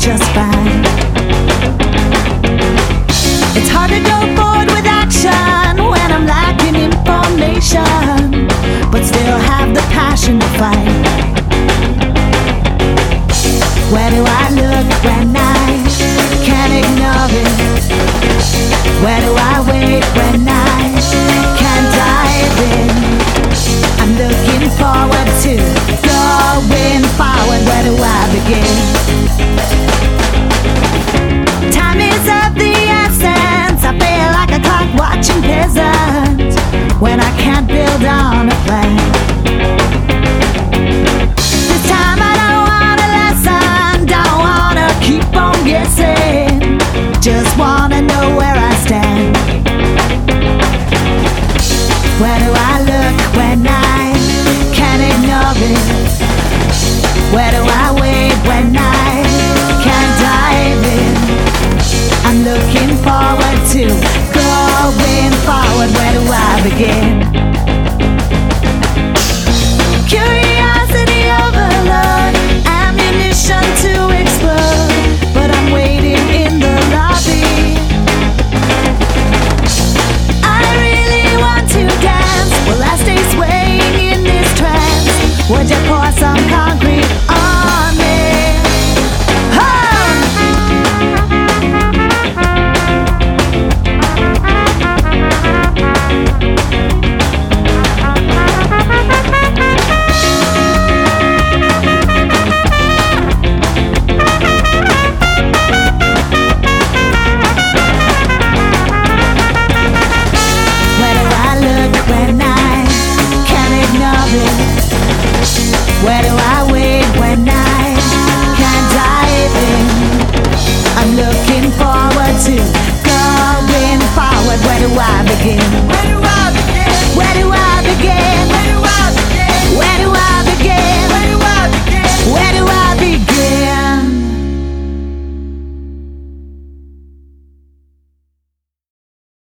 just fine. It's hard to go forward with action when I'm lacking information, but still have the passion to fight. Where do I look when I can't ignore it? Where do I wait when I can't dive in? I'm looking forward to going forward. Where do I